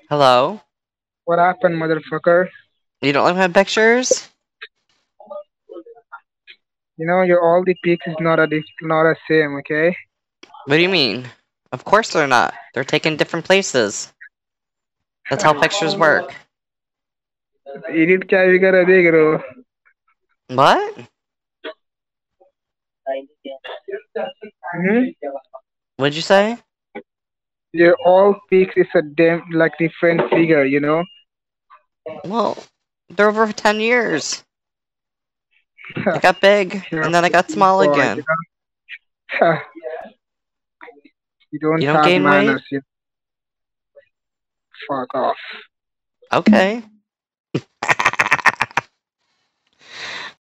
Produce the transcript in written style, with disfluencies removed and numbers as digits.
Hello? What happened, motherfucker? You don't like my pictures? You know, your all the pics is not a same, okay? What do you mean? Of course they're not. They're taken different places. That's how pictures work. Edit क्या भी करा देख रहे हो? What? Hmm? What'd you say? Your all pics is a damn like different figure, you know? Well, they're over 10 years. I got big, You're a and then I got pussy small boy, again. know? You don't You don't have gain weight? manners, you fuck off. Okay.